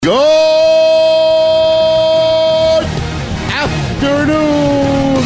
Good afternoon,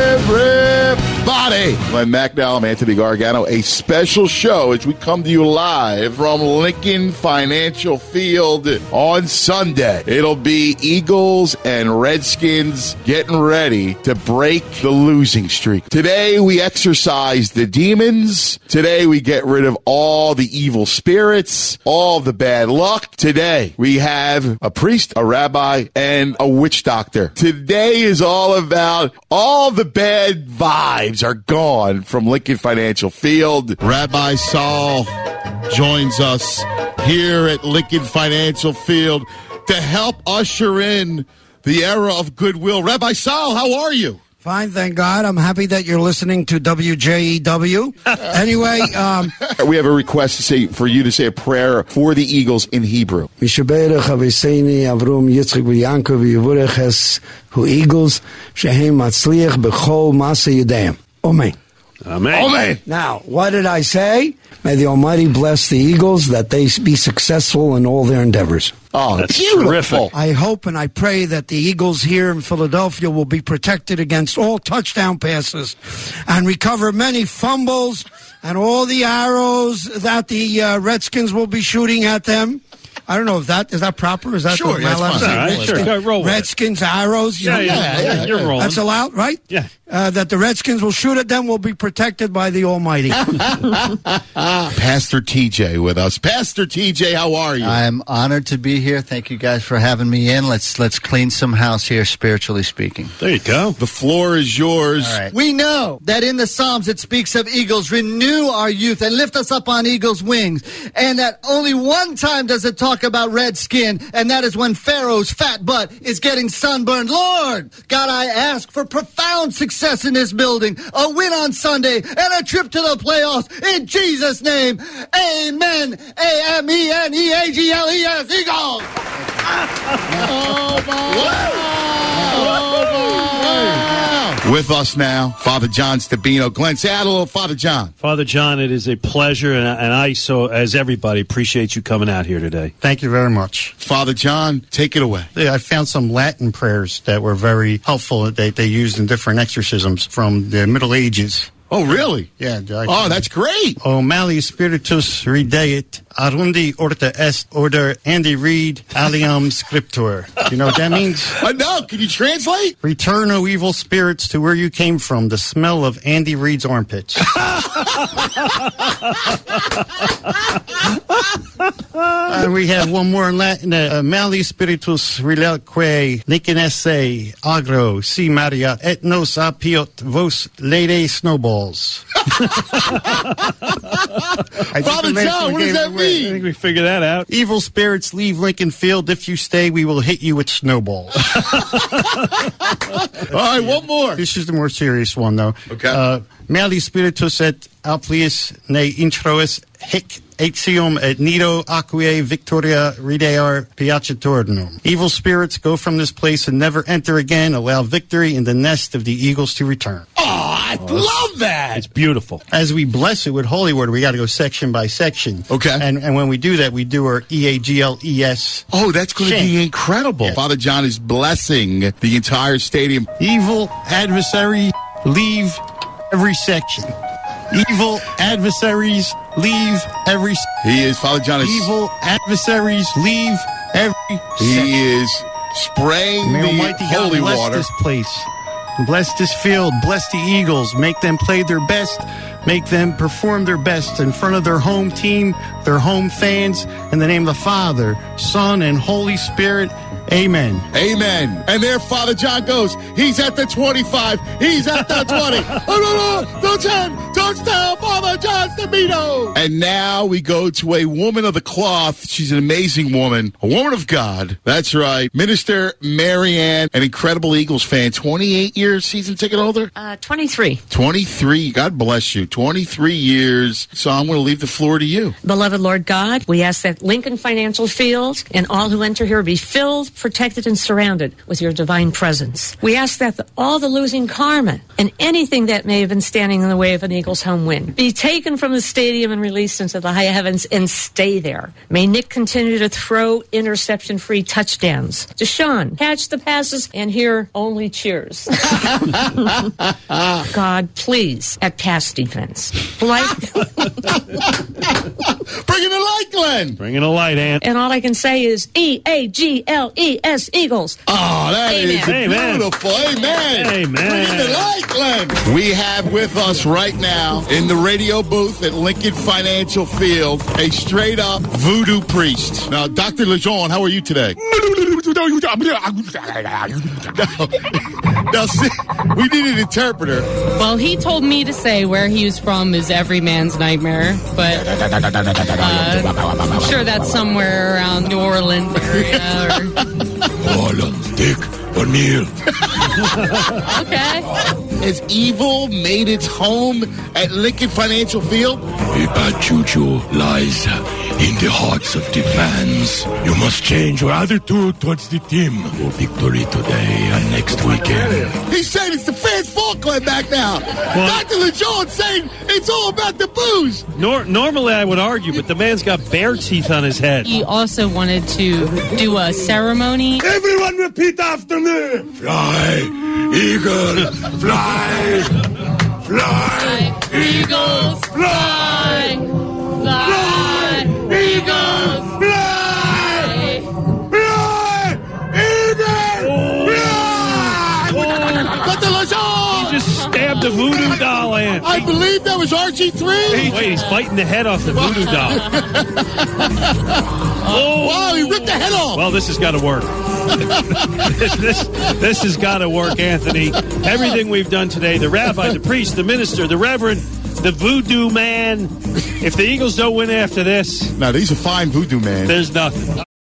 everybody. Glenn Macdowell, I'm Anthony Gargano. A special show as we come to you live from Lincoln Financial Field on Sunday. It'll be Eagles and Redskins getting ready to break the losing streak. Today we exorcise the demons. Today we get rid of all the evil spirits, all the bad luck. Today we have a priest, a rabbi, and a witch doctor. Today is all about all the bad vibes are gone from Lincoln Financial Field. Rabbi Saul joins us here at Lincoln Financial Field to help usher in the era of goodwill. Rabbi Saul, how are you? Fine, thank God. I'm happy that you're listening to WJEW. Anyway, we have a request for you to say a prayer for the Eagles in Hebrew. Mishaberach Aviseini Avrum Yitzchak v'Yankov v'Yivurech es hu Eagles shehem matzliach b'chol masa yedayim. Amen. Amen. Amen. Now, what did I say? May the Almighty bless the Eagles, that they be successful in all their endeavors. Oh, that's beautiful. Terrific. I hope and I pray that the Eagles here in Philadelphia will be protected against all touchdown passes and recover many fumbles and all the arrows that the Redskins will be shooting at them. I don't know if is that proper? Is that sure? Yeah, that's fine. Right, sure. Go, roll Redskins arrows. Yeah, you're rolling. That's allowed, right? Yeah. That the Redskins will shoot at them will be protected by the Almighty. Pastor TJ with us. Pastor TJ, how are you? I'm honored to be here. Thank you guys for having me in. Let's clean some house here, spiritually speaking. There you go. The floor is yours. All right. We know that in the Psalms it speaks of eagles, renew our youth and lift us up on eagles' wings. And that only one time does it talk about red skin, and that is when Pharaoh's fat butt is getting sunburned. Lord, God, I ask for profound success in this building, a win on Sunday, and a trip to the playoffs. In Jesus' name, amen. A-M-E-N-E-A-G-L-E-S, Eagles. Oh, my. With us now, Father John Stabino. Glenn, say hello, Father John. Father John, it is a pleasure, and I, so as everybody, appreciate you coming out here today. Thank you very much. Father John, take it away. I found some Latin prayers that were very helpful that they used in different exorcisms from the Middle Ages. Oh, really? Yeah. Oh, that's great. O mali spiritus redeit, arundi orta est order Andy Reid alium scriptur. You know what that means? No, can you translate? Return, O evil spirits, to where you came from, the smell of Andy Reid's armpits. And we have one more in Latin. Mali spiritus relique nicenesse agro si maria et nos apiot vos lede snowballs. Father John, what does that I mean? think we figured that out. Evil spirits leave Lincoln Field. If you stay, we will hit you with snowballs. All right, one more. This is the more serious one, though. Okay. Mali spiritus et alplius ne introis hic etium et nido aquae victoria ridear piacitordinum. Evil spirits, go from this place and never enter again. Allow victory in the nest of the eagles to return. Oh, I love that. It's beautiful. As we bless it with holy word, we got to go section by section. Okay. And when we do that, we do our E-A-G-L-E-S. Oh, that's going to be incredible. Yeah. Father John is blessing the entire stadium. Evil adversary, leave every section. Evil adversaries, leave every section. He is, Father John is... Evil adversaries, leave every section. He is spraying May the Almighty God holy bless water. this place. Bless this field. Bless the Eagles. Make them play their best. Make them perform their best in front of their home team, their home fans. In the name of the Father, Son, and Holy Spirit. Amen. Amen. And there Father John goes. He's at the 25. He's at the 20. Oh, no, no. Touchdown, Father John Stabino. And now we go to a woman of the cloth. She's an amazing woman. A woman of God. That's right. Minister Marianne, an incredible Eagles fan, 28 years year season ticket holder? 23. 23. God bless you. 23 years. So I'm going to leave the floor to you. Beloved Lord God, we ask that Lincoln Financial Field and all who enter here be filled, protected, and surrounded with your divine presence. We ask that all the losing karma and anything that may have been standing in the way of an Eagles home win be taken from the stadium and released into the high heavens and stay there. May Nick continue to throw interception-free touchdowns. Deshaun, catch the passes and hear only cheers. God, please, at pass defense. Bring in the light, Glenn. Bring in a light, Ant. And all I can say is E-A-G-L-E-S, Eagles. Oh, that Amen. is beautiful. Amen. Amen. Bring in the light, Glenn. We have with us right now in the radio booth at Lincoln Financial Field a straight-up voodoo priest. Now, Dr. Lejeune, how are you today? Now, see, we need an interpreter. Well, he told me to say where he was from is every man's nightmare, but I'm sure that's somewhere around New Orleans area. Dick, O'Neill. Okay. Has evil made its home at Lincoln Financial Field? A bad juju lies in the hearts of the fans. You must change your attitude towards the team for victory today and next weekend. He's saying it's the fans' fault, Glenn, back now. Dr. Lejeune saying it's all about the booze. Normally I would argue, but the man's got bear teeth on his head. He also wanted to do a ceremony. Everyone repeat after me. Fly, eagle, fly, fly, Eagles fly, fly, Eagles fly, fly, eagle, fly. Dr. Lejeune! He just stabbed the voodoo doll, Ant. I believe that was RG3. Wait, he's biting the head off the voodoo doll. Wow, he ripped the head off. Well, this has got to work. this has got to work, Anthony. Everything we've done today, the rabbi, the priest, the minister, the reverend, the voodoo man. If the Eagles don't win after this, Now, these are fine voodoo, man. there's nothing.